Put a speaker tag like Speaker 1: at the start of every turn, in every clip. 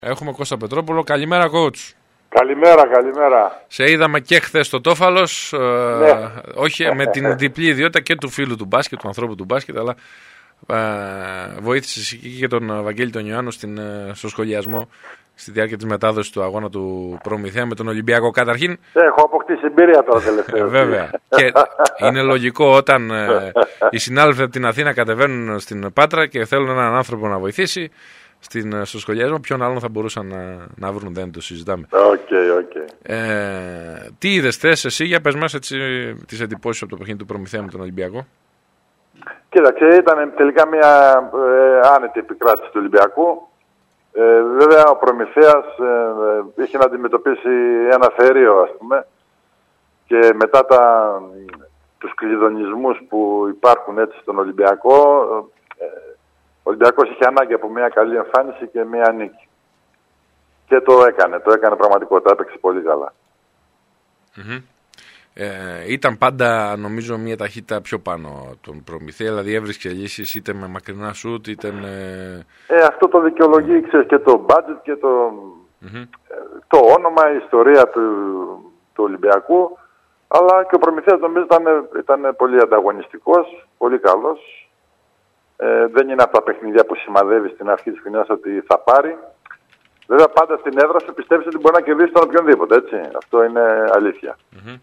Speaker 1: Έχουμε Κώστα Πετρόπουλο. Καλημέρα, coach.
Speaker 2: Καλημέρα.
Speaker 1: Σε είδαμε και χθες στο Τόφαλος.
Speaker 2: Ναι.
Speaker 1: Όχι με την διπλή ιδιότητα και του φίλου του μπάσκετ, του ανθρώπου του μπάσκετ, αλλά βοήθησε και τον Βαγγέλη τον Ιωάννου στο σχολιασμό στη διάρκεια της μετάδοσης του αγώνα του Προμηθέα με τον Ολυμπιακό. Καταρχήν.
Speaker 2: Έχω αποκτήσει εμπειρία τώρα τελευταία.
Speaker 1: Βέβαια. Και είναι λογικό όταν οι συνάδελφοι από την Αθήνα κατεβαίνουν στην Πάτρα και θέλουν έναν άνθρωπο να βοηθήσει στο σχολιασμό, ποιον άλλον θα μπορούσαν να βρουν, δεν το συζητάμε.
Speaker 2: Okay.
Speaker 1: Τι είδες θες εσύ, για πες μας τις εντυπώσεις από το παιχνίδι του Προμηθέα με τον Ολυμπιακό.
Speaker 2: Κοίταξε, ήταν τελικά μια άνετη επικράτηση του Ολυμπιακού. Βέβαια ο Προμηθέας είχε να αντιμετωπίσει ένα θερίο, ας πούμε, και μετά τους κλειδονισμούς που υπάρχουν έτσι στον Ολυμπιακό, ο Ολυμπιακός είχε ανάγκη από μια καλή εμφάνιση και μια νίκη. Και το έκανε πραγματικότητα, έπαιξε πολύ καλά.
Speaker 1: Mm-hmm. Ήταν πάντα, νομίζω, μια ταχύτητα πιο πάνω τον Προμηθέα, δηλαδή έβρισκε λύσεις είτε με μακρινά σουτ είτε με...
Speaker 2: Αυτό το δικαιολογεί, ξέρεις, και το budget και το όνομα, η ιστορία του Ολυμπιακού, αλλά και ο Προμηθέας νομίζω ήταν πολύ ανταγωνιστικός, πολύ καλός. Δεν είναι από τα παιχνίδια που σημαδεύει στην αρχή της χρονιάς ότι θα πάρει. Βέβαια πάντα στην έδρα σου πιστεύεις ότι μπορεί να κερδίσει τον οποιονδήποτε, έτσι. Αυτό είναι αλήθεια.
Speaker 1: Mm-hmm.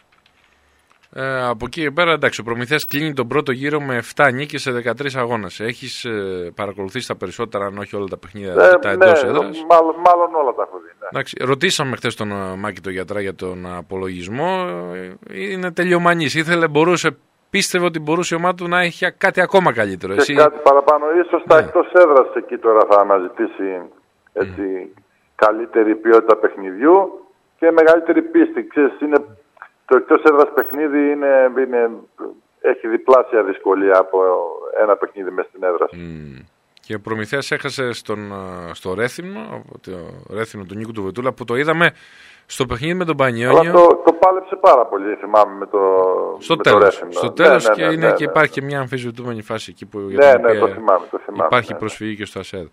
Speaker 1: Από εκεί πέρα, εντάξει, ο Προμηθέας κλείνει τον πρώτο γύρο με 7 νίκες σε 13 αγώνες. Έχεις παρακολουθήσει τα περισσότερα, αν όχι όλα τα παιχνίδια, τα εντός έδρας?
Speaker 2: Μάλλον όλα τα έχω δει. Ναι.
Speaker 1: Εντάξει, ρωτήσαμε χθες τον Μάκη τον γιατρά για τον απολογισμό. Είναι τελειομανής. Πίστευε ότι μπορούσε η ομάδα του να έχει κάτι ακόμα καλύτερο.
Speaker 2: Και κάτι παραπάνω. Ίσως τα εκτός έδρας εκεί τώρα θα αναζητήσει καλύτερη ποιότητα παιχνιδιού και μεγαλύτερη πίστη. Ξέρεις, το εκτός έδρας παιχνίδι έχει διπλάσια δυσκολία από ένα παιχνίδι μες στην έδρα.
Speaker 1: Και ο Προμηθέας έχασε στο Ρέθυμνο, το Ρέθυμνο του Νίκου του Βετούλα, που το είδαμε στο παιχνίδι με τον Πανιόνιο.
Speaker 2: Αλλά το πάλεψε πάρα πολύ, θυμάμαι, με το Ρέθυμνο.
Speaker 1: Στο τέλος και υπάρχει και μια αμφισβητούμενη φάση εκεί που
Speaker 2: το θυμάμαι.
Speaker 1: Υπάρχει προσφυγή και στο ΑΣΕΔ.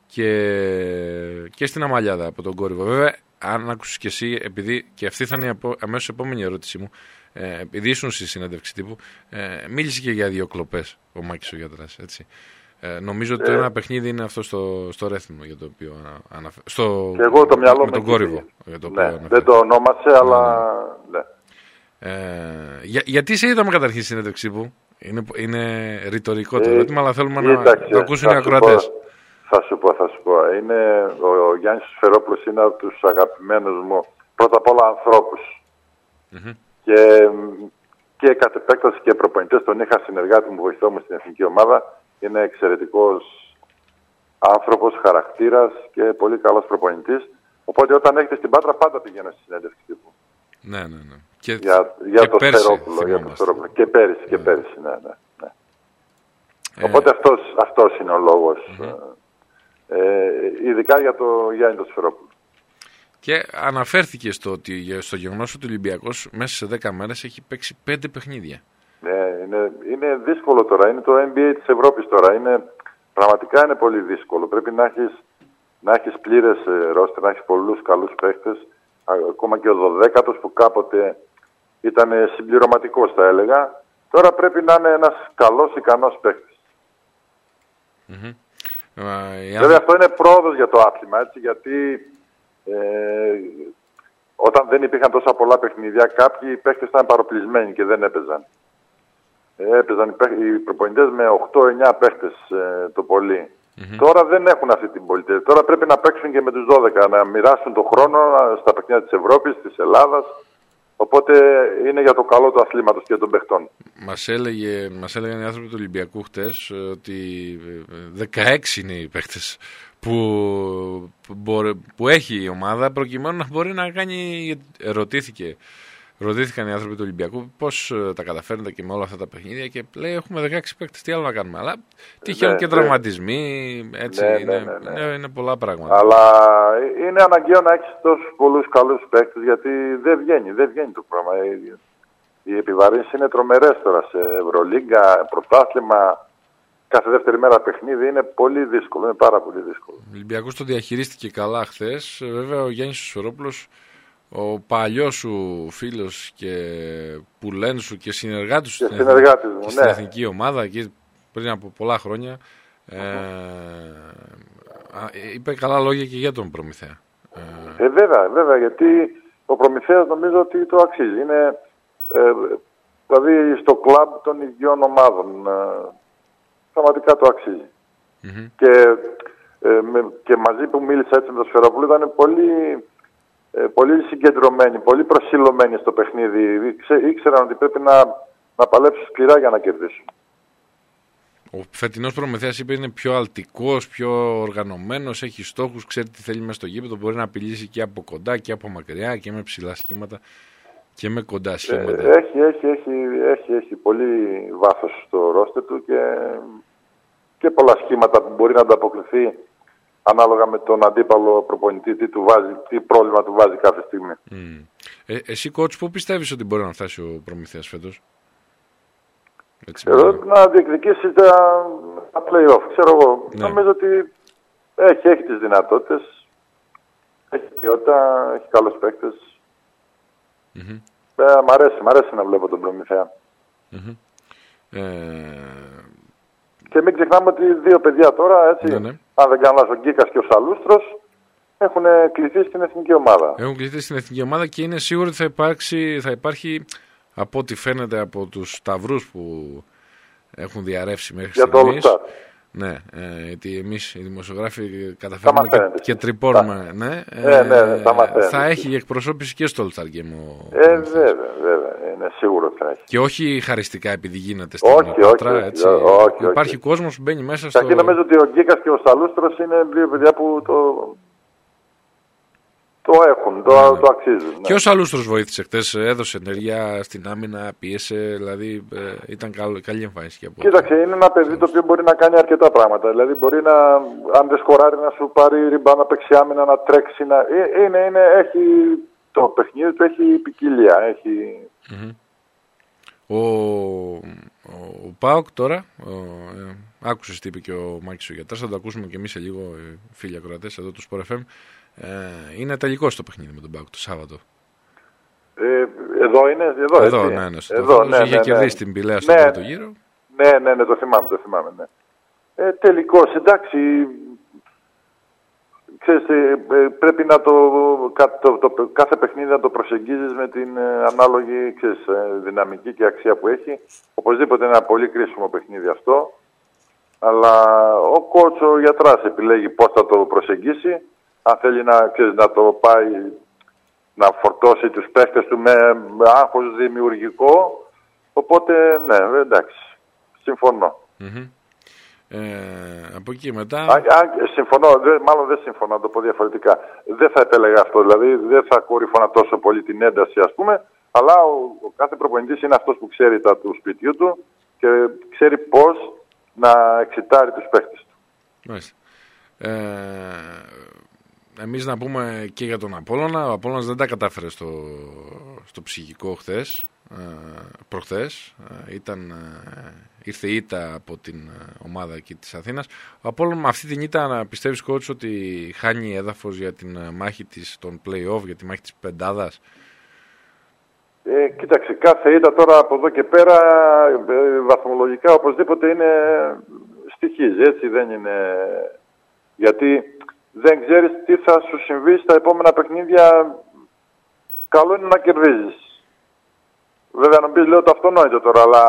Speaker 1: Και στην Αμαλιάδα από τον Κόρυβο. Βέβαια, αν άκουσες και εσύ, επειδή και αυτή θα είναι αμέσως η επόμενη ερώτησή μου, επειδή ήσουν στη συνέντευξη τύπου, μίλησε και για 2 κλοπές ο Μάκης ο γιατράς, έτσι. Νομίζω ότι το ένα παιχνίδι είναι αυτό στο Ρέθυμνο, για το οποίο
Speaker 2: και εγώ το μυαλό
Speaker 1: με τον Κόρυβο.
Speaker 2: Δεν το ονόμασε, αλλά ναι.
Speaker 1: Γιατί σε είδαμε καταρχήν στη συνέντευξη τύπου? Είναι ρητορικό το ερώτημα, αλλά θέλουμε να το ακούσουν οι ακροατές.
Speaker 2: Θα σου πω. Ο Γιάννης Σφερόπουλος είναι από τους αγαπημένους μου, πρώτα απ' όλα, ανθρώπους.
Speaker 1: Mm-hmm.
Speaker 2: Και κατ' επέκταση και προπονητές. Τον είχα συνεργάτη μου, βοηθό μου στην εθνική ομάδα. Είναι εξαιρετικός άνθρωπος, χαρακτήρας και πολύ καλός προπονητής. Οπότε όταν έχετε στην Πάτρα πάντα πηγαίνω στη συνέντευξη τύπου.
Speaker 1: Ναι.
Speaker 2: Για το Σφερόπουλο. Και πέρυσι, ναι. Οπότε αυτός είναι ο λόγος. Ειδικά για το Γιάννη τον Σφερόπουλο.
Speaker 1: Και αναφέρθηκε στο γεγονός ότι ο Ολυμπιακός μέσα σε 10 μέρες έχει παίξει 5 παιχνίδια.
Speaker 2: Ναι, είναι δύσκολο τώρα. Είναι το NBA της Ευρώπης τώρα. Πραγματικά είναι πολύ δύσκολο. Πρέπει να έχεις πλήρες ρόστερ, να έχεις πολλούς καλούς παίχτες. Ακόμα και ο 12ος που κάποτε ήταν συμπληρωματικός, θα έλεγα. Τώρα πρέπει να είναι ένας καλός, ικανός παίχτης.
Speaker 1: Mm-hmm.
Speaker 2: Βέβαια αυτό είναι πρόοδος για το άθλημα, έτσι, γιατί όταν δεν υπήρχαν τόσα πολλά παιχνίδια, κάποιοι παίχτες ήταν παροπλισμένοι και δεν έπαιζαν. Έπαιζαν οι προπονητές με 8-9 παίχτες το πολύ. Mm-hmm. Τώρα δεν έχουν αυτή την πολυτέλεια. Τώρα πρέπει να παίξουν και με τους 12, να μοιράσουν τον χρόνο στα παιχνίδια της Ευρώπης, της Ελλάδας. Οπότε είναι για το καλό του αθλήματος και των παιχτών.
Speaker 1: Μας έλεγαν οι άνθρωποι του Ολυμπιακού χτες ότι 16 είναι οι παίχτες που έχει η ομάδα, προκειμένου να μπορεί να κάνει. Ρωτήθηκαν οι άνθρωποι του Ολυμπιακού πώς τα καταφέρνετε και με όλα αυτά τα παιχνίδια και λέει έχουμε 16 παίκτες, τι άλλο να κάνουμε. Αλλά τυχαίνουν και τραυματισμοί, έτσι, είναι πολλά πράγματα.
Speaker 2: Αλλά είναι αναγκαίο να έχεις τόσους πολλούς καλούς παίκτες, γιατί δεν βγαίνει το πράγμα. Οι επιβαρύνσεις είναι τρομερές τώρα σε Ευρωλίγκα, πρωτάθλημα. κάθε δεύτερη μέρα παιχνίδι είναι πολύ δύσκολο, είναι πάρα πολύ δύσκολο.
Speaker 1: Ο Ολυμπιακός το διαχειρίστηκε καλά χθες. Βέβαια ο Γιάννης Σωρόπουλος, ο παλιός σου φίλος και πουλέν σου και συνεργάτης σου στην εθνική ομάδα και πριν από πολλά χρόνια, είπε καλά λόγια και για τον Προμηθέα.
Speaker 2: Βέβαια, γιατί ο Προμηθέας νομίζω ότι το αξίζει. Είναι δηλαδή στο κλαμπ των ίδιων ομάδων. Πραγματικά το αξίζει. Και μαζί που μίλησα έτσι με τον Σφερόπουλο ήταν πολύ συγκεντρωμένοι, πολύ προσιλωμένοι στο παιχνίδι. Ήξεραν ότι πρέπει να παλέψουν σκληρά για να κερδίσουν.
Speaker 1: Ο φετινός Προμηθέας, είπε, είναι πιο αλτικός, πιο οργανωμένος, έχει στόχους, ξέρει τι θέλει μέσα στο γήπεδο, μπορεί να απειλήσει και από κοντά και από μακριά και με ψηλά σχήματα και με κοντά σχήματα.
Speaker 2: Έχει πολύ βάθος στο ρόστερ του και πολλά σχήματα που μπορεί να ανταποκριθεί ανάλογα με τον αντίπαλο προπονητή, τι πρόβλημα του βάζει κάθε στιγμή.
Speaker 1: Εσύ, coach, πού πιστεύεις ότι μπορεί να φτάσει ο Προμηθέας φέτος?
Speaker 2: Να διεκδικήσει τα play-off, ξέρω εγώ. Ναι. Νομίζω ότι έχει τις δυνατότητες, έχει ποιότητα, έχει καλούς παίκτες. Μ' αρέσει να βλέπω τον Προμηθέα. Και μην ξεχνάμε ότι δύο παιδιά τώρα, έτσι, αν δεν κάνω λάθος, ο Γκίκας και ο Σαλούστρος, έχουν κληθεί στην εθνική ομάδα.
Speaker 1: Έχουν κληθεί στην εθνική ομάδα και είναι σίγουρο ότι θα υπάρχει, από ό,τι φαίνεται από τους σταυρούς που έχουν διαρρεύσει μέχρι στιγμής. Ναι, γιατί εμείς οι δημοσιογράφοι καταφέρνουμε και τρυπώνουμε. Ναι, θα έχει εκπροσώπηση και στο All-Star Game.
Speaker 2: Βέβαια, είναι σίγουρο θα έχει.
Speaker 1: Και όχι χαριστικά επειδή γίνεται στην Πάτρα. Υπάρχει κόσμος που μπαίνει μέσα στο...
Speaker 2: Και νομίζω ότι ο Γκίκας και ο Σαλούστρος είναι δύο παιδιά που το έχουν, το αξίζουν.
Speaker 1: Και ο Σαλούστρος βοήθησε χτες, έδωσε ενέργεια στην άμυνα, πίεσε, δηλαδή ήταν καλή εμφάνιση.
Speaker 2: Κοίταξε, είναι ένα παιδί το οποίο μπορεί να κάνει αρκετά πράγματα. Δηλαδή μπορεί αν δεν σκοράρει, να σου πάρει ριμπά, να παίξει άμυνα, να τρέξει. Έχει το παιχνίδι του, έχει ποικιλία.
Speaker 1: Ο ΠΑΟΚ τώρα, άκουσες τι είπε και ο Μάκης ο Γιατράς, θα το ακούσουμε και εμείς σε λίγο, φίλοι ακροατές εδώ του Sport FM. Είναι τελικό το παιχνίδι με τον ΠΑΟΚ το Σάββατο.
Speaker 2: Εδώ
Speaker 1: ναι. Είχε κερδίσει την Πηλαία στον πρώτο γύρο.
Speaker 2: Ναι, το θυμάμαι. Ναι. Τελικός, εντάξει, ξέρεις, πρέπει να κάθε παιχνίδι να το προσεγγίζεις με την ανάλογη, δυναμική και αξία που έχει. Οπωσδήποτε είναι ένα πολύ κρίσιμο παιχνίδι αυτό. Αλλά ο κότσο, ο Γιατράς επιλέγει πώς θα το προσεγγίσει. Αν θέλει να το πάει, να φορτώσει τους παίχτες του με άγχος δημιουργικό. Οπότε, ναι, εντάξει, συμφωνώ.
Speaker 1: Από εκεί μετά...
Speaker 2: Συμφωνώ, μάλλον δεν συμφωνώ, να το πω διαφορετικά. Δεν θα επέλεγα αυτό, δηλαδή δεν θα κορυφώνα τόσο πολύ την ένταση, ας πούμε, αλλά ο κάθε προπονητής είναι αυτός που ξέρει τα του σπιτιού του και ξέρει πώς να εξητάρει τους παίχτες του.
Speaker 1: Μάλιστα. Εμείς να πούμε και για τον Απόλλωνα. Ο Απόλλωνας δεν τα κατάφερε στο ψυχικό προχθές. Ήρθε η ήττα από την ομάδα εκεί της Αθήνας. Ο Απόλλωνας με αυτή την ήττα, πιστεύεις, coach, ότι χάνει έδαφος για την μάχη των play-off, για τη μάχη της πεντάδας?
Speaker 2: Κοίταξε, κάθε ήττα τώρα από εδώ και πέρα βαθμολογικά οπωσδήποτε είναι στοιχίζει, έτσι δεν είναι, γιατί δεν ξέρεις τι θα σου συμβεί στα επόμενα παιχνίδια. Καλό είναι να κερδίζεις. Βέβαια να πεις, λέω το αυτονόητο τώρα, αλλά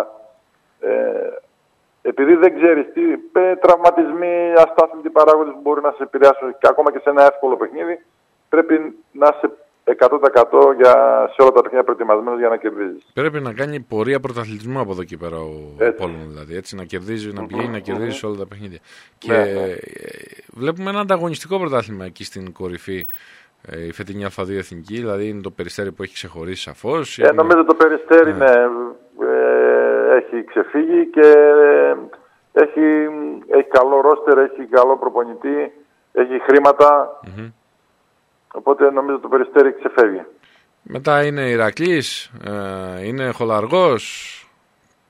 Speaker 2: επειδή δεν ξέρεις τι τραυματισμοί, αστάθμιτοι παράγοντες που μπορεί να σε επηρεάσουν και ακόμα και σε ένα εύκολο παιχνίδι, πρέπει να είσαι 100% σε όλα τα παιχνίδια προετοιμασμένος για να κερδίζεις.
Speaker 1: Πρέπει να κάνει πορεία πρωταθλητισμού από εδώ και πέρα ο Απόλλωνας, δηλαδή, έτσι, να κερδίζει, να πηγαίνει να κερδίζει σε όλα τα παιχνίδια. Και βλέπουμε ένα ανταγωνιστικό πρωτάθλημα εκεί στην κορυφή. Η φετινή Α2 εθνική, δηλαδή είναι το Περιστέρι που έχει ξεχωρίσει σαφώς.
Speaker 2: Νομίζω το Περιστέρι έχει ξεφύγει και έχει καλό ρόστερ, έχει καλό προπονητή, έχει χρήματα. Οπότε νομίζω το Περιστέρι ξεφεύγει.
Speaker 1: Μετά είναι Ηρακλής, είναι Χολαργός.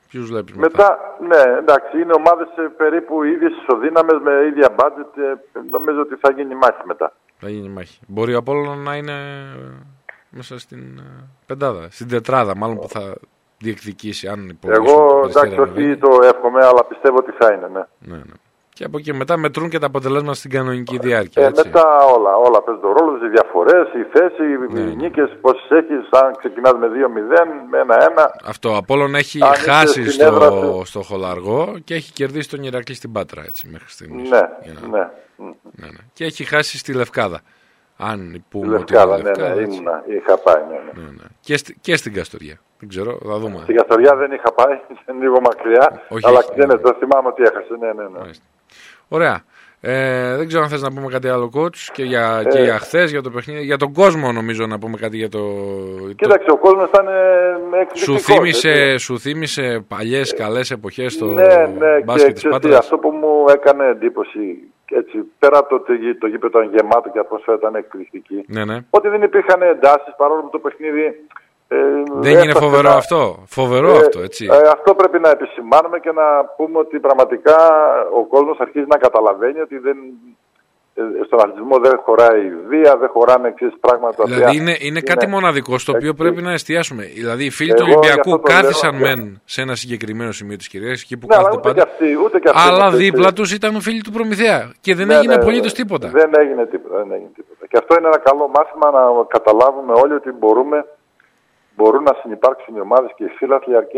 Speaker 1: Ποιους βλέπεις
Speaker 2: μετά? Ναι, εντάξει, είναι ομάδες περίπου ίδιες ισοδύναμες με ίδια budget. Νομίζω ότι θα γίνει μάχη μετά.
Speaker 1: Θα γίνει μάχη. Μπορεί ο Απόλλων να είναι μέσα στην πεντάδα, στην τετράδα μάλλον που θα διεκδικήσει. Αν
Speaker 2: εγώ εντάξει, όχι το εύχομαι, αλλά πιστεύω ότι θα είναι, ναι.
Speaker 1: Και από εκεί μετά μετρούν και τα αποτελέσματα στην κανονική διάρκεια.
Speaker 2: Μετά όλα παίζουν ρόλο, οι διαφορές, η θέση, οι νίκες, πόσες έχεις, αν ξεκινάς με 2-0, με 1-1.
Speaker 1: Αυτό, ο Απόλλων έχει χάσει στο Χολαργό και έχει κερδίσει τον Ηρακλή στην Πάτρα, έτσι, μέχρι στιγμής.
Speaker 2: Ναι.
Speaker 1: Και έχει χάσει στη Λευκάδα. Αν πούμε
Speaker 2: Λευκάδα,
Speaker 1: ότι
Speaker 2: ήμουνα, είχα πάει,
Speaker 1: Και στην Καστοριά. Δεν ξέρω, θα δούμε.
Speaker 2: Στην Καστοριά δεν είχα πάει, είναι λίγο μακριά, αλλά το θυμάμαι ότι έχασε, ναι.
Speaker 1: Ωραία. Δεν ξέρω αν θες να πούμε κάτι άλλο, coach, και για χθες, για το παιχνίδι, για τον κόσμο νομίζω να πούμε κάτι για το...
Speaker 2: Κοίταξε, ο κόσμος ήταν εκπληκτικός.
Speaker 1: Σου θύμισε παλιές καλές εποχές στο
Speaker 2: μπάσκετ της Πάτρας. Αυτό που μου έκανε εντύπωση, έτσι, πέρα από το γήπεδο ήταν γεμάτο και η ατμόσφαιρα ήταν εκπληκτική, ότι δεν υπήρχαν εντάσεις παρόλο που το παιχνίδι...
Speaker 1: δεν είναι φοβερό αυτό. Φοβερό αυτό, έτσι.
Speaker 2: Αυτό πρέπει να επισημάνουμε και να πούμε ότι πραγματικά ο κόσμος αρχίζει να καταλαβαίνει ότι στον αθλητισμό δεν χωράει βία, δεν χωράνε εξής πράγματα.
Speaker 1: Δηλαδή είναι κάτι μοναδικό στο οποίο πρέπει να εστιάσουμε. Δηλαδή οι φίλοι του Ολυμπιακού κάθισαν μεν σε ένα συγκεκριμένο σημείο της κυρίας, εκεί που κάθεται πάντα. Αλλά δίπλα τους ήταν φίλοι του Προμηθέα και δεν έγινε απολύτως τίποτα.
Speaker 2: Δεν έγινε τίποτα. Και αυτό είναι ένα καλό μάθημα να καταλάβουμε όλοι ότι μπορούν να συνυπάρξουν οι ομάδες και οι φίλαθλοι αρκεί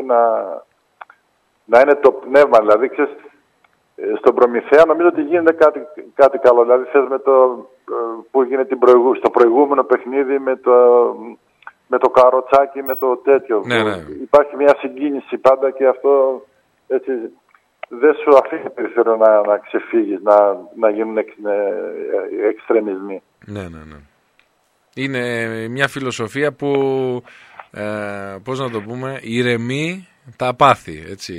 Speaker 2: να είναι το πνεύμα. Δηλαδή, ξέρεις, στον Προμηθέα νομίζω ότι γίνεται κάτι καλό. Δηλαδή, θες με που γίνεται στο προηγούμενο παιχνίδι με το καροτσάκι, με το τέτοιο. Υπάρχει μια συγκίνηση πάντα και αυτό έτσι, δεν σου αφήνει περιθώριο να ξεφύγεις, να γίνουν εξτρεμισμοί.
Speaker 1: Ναι. Είναι μια φιλοσοφία που... πώς να το πούμε, ηρεμεί τα πάθη, έτσι.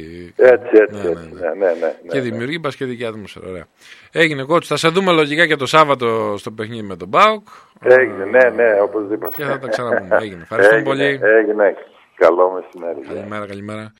Speaker 2: Ναι.
Speaker 1: Και δημιουργεί μπασκετική ατμόσφαιρα. Ωραία. Έγινε, coach. Θα σε δούμε λογικά και το Σάββατο στο παιχνίδι με τον ΠΑΟΚ.
Speaker 2: Έγινε, ναι, οπωσδήποτε.
Speaker 1: Και θα τα ξαναπούμε. Έγινε. Ευχαριστούμε πολύ.
Speaker 2: Έγινε. Καλό μεσημέρι.
Speaker 1: Καλημέρα.